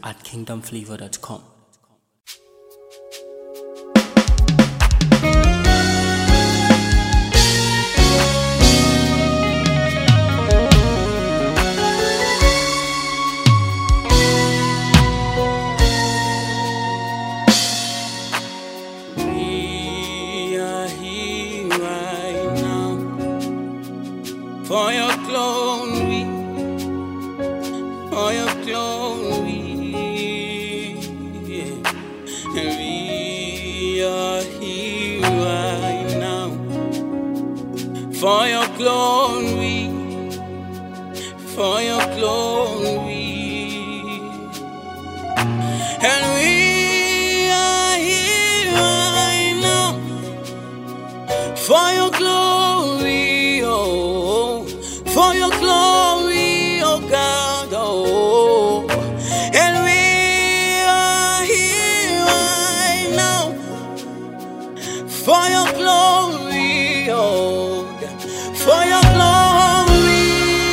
at kingdomflavor.com. For your glory, for your glory, yeah. We are here right now. For your glory, for your glory, and we are here right now. For your glory, oh. For your glory, oh God, oh, and we are here right now. For your glory, oh God, for your glory,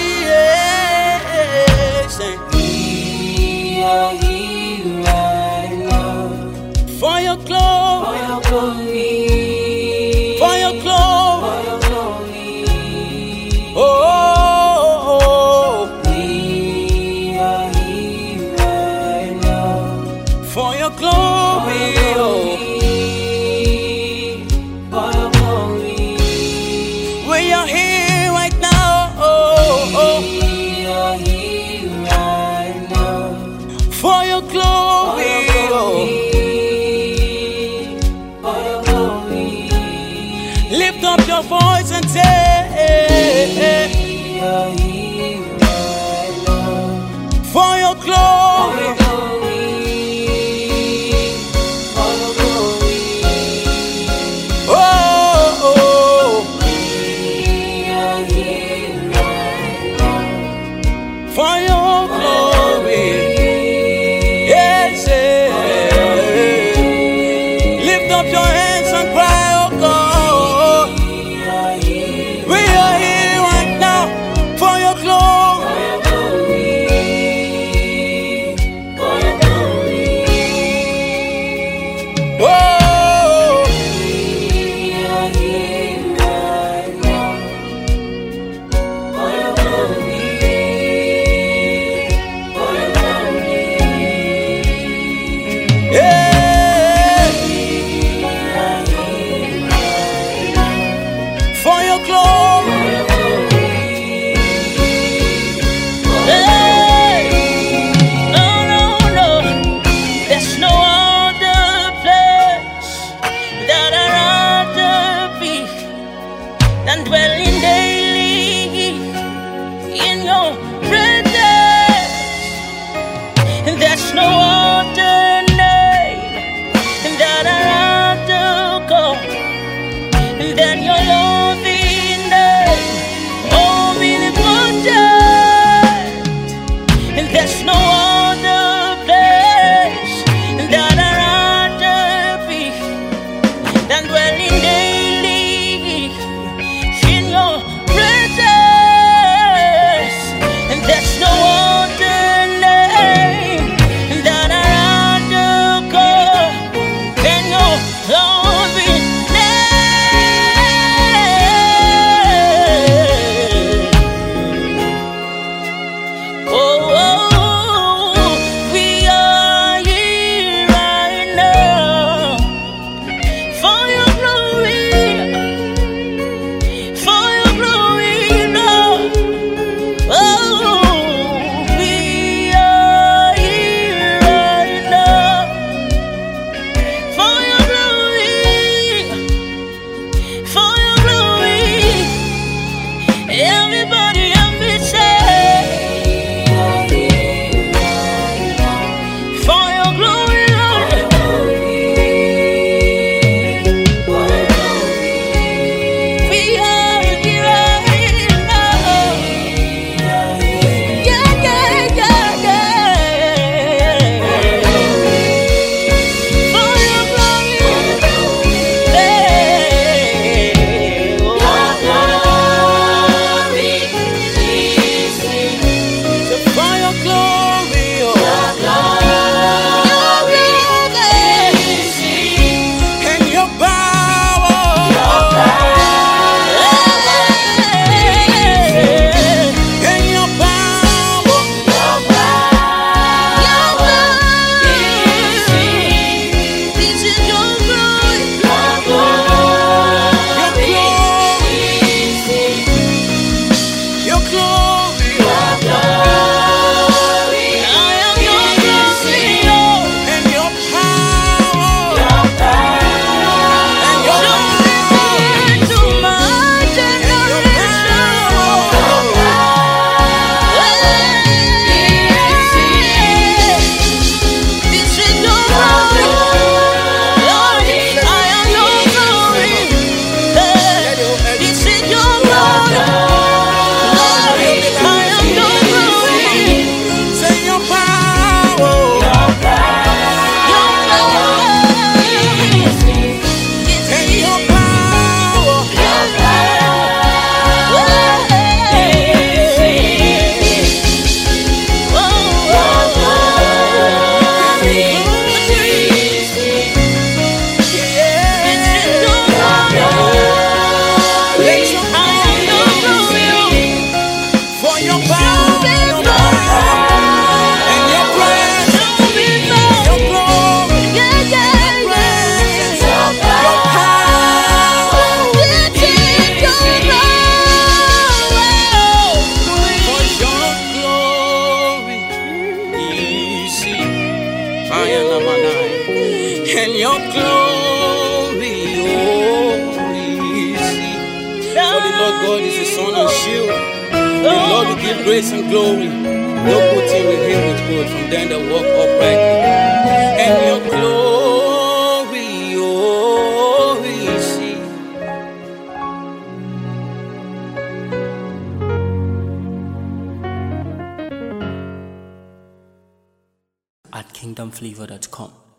yes. We are here right now. For your glory, for your glory, for your glory, for your glory, oh. For your glory, oh, for your glory, we are here right now, oh, we are here right now. For your glory, oh, for your glory, lift up your voice and say, we are here right now. For your glory. For your glory, yes, lift up your hands and cry, oh God. We are here right now. For your glory, oh, we are here right now. For your glory. yeah, for your glory, hey, no, there's no other place that I'd rather be than dwelling daily in your presence. There's no other name that I'd rather call than your loving name, omnipotent. There's no other place that I'd rather be than dwelling daily in your presence. There's no other name that And your glory, we see. For the Lord God is a sun and shield. The Lord will give grace and glory. No good thing will him withhold from them that walk uprightly. And your glory, we see. at kingdomflavor.com.